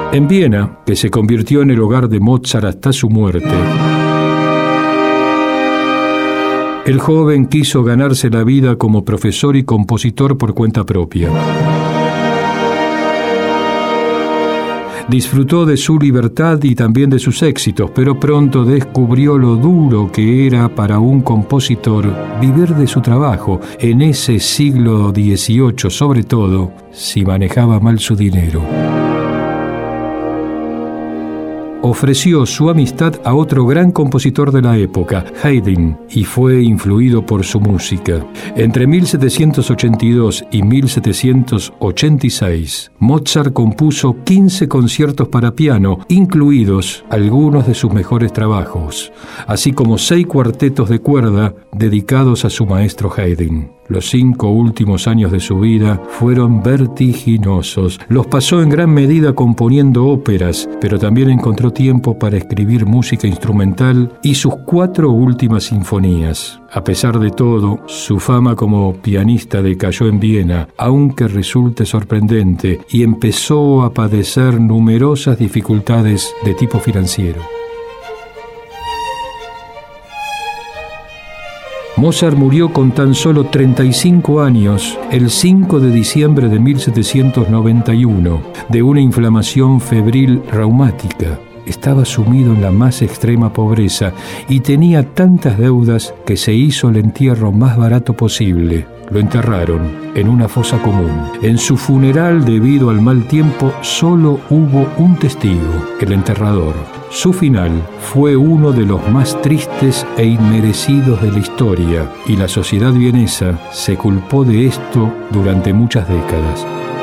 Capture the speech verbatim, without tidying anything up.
En Viena, que se convirtió en el hogar de Mozart hasta su muerte, el joven quiso ganarse la vida como profesor y compositor por cuenta propia. Disfrutó de su libertad y también de sus éxitos, pero pronto descubrió lo duro que era para un compositor vivir de su trabajo, en ese siglo dieciocho, sobre todo si manejaba mal su dinero. Ofreció su amistad a otro gran compositor de la época, Haydn, y fue influido por su música. Entre mil setecientos ochenta y dos y mil setecientos ochenta y seis, Mozart compuso quince conciertos para piano, incluidos algunos de sus mejores trabajos, así como seis cuartetos de cuerda dedicados a su maestro Haydn. Los cinco últimos años de su vida fueron vertiginosos. Los pasó en gran medida componiendo óperas, pero también encontró tiempo para escribir música instrumental y sus cuatro últimas sinfonías. A pesar de todo, su fama como pianista decayó en Viena, aunque resulte sorprendente, y empezó a padecer numerosas dificultades de tipo financiero. Mozart murió con tan solo treinta y cinco años el cinco de diciembre de mil setecientos noventa y uno de una inflamación febril reumática. Estaba sumido en la más extrema pobreza y tenía tantas deudas que se hizo el entierro más barato posible. Lo enterraron en una fosa común. En su funeral, debido al mal tiempo, solo hubo un testigo, el enterrador. Su final fue uno de los más tristes e inmerecidos de la historia, y la sociedad vienesa se culpó de esto durante muchas décadas.